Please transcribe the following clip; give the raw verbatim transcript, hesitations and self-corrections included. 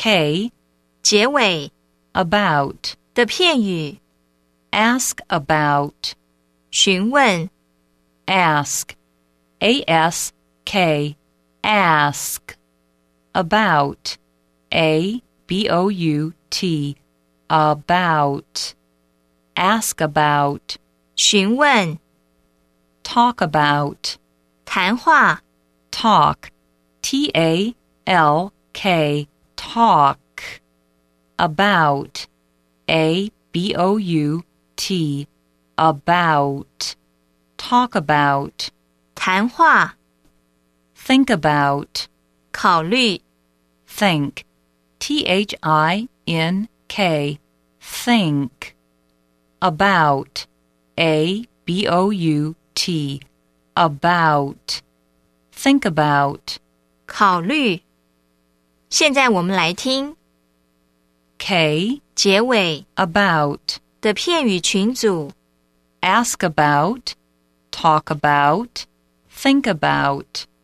K 结尾 about 的片语 ask about 询问 ask A S K ask about A B O U T about ask about 询问 talk about 谈话 talk T A L K talk about A B O U T about talk about 谈话 think about 考虑 think T H I N K think about A B O U T about think about 考虑现在我们来听 K 结尾 about 的片语群组 ask about talk about think about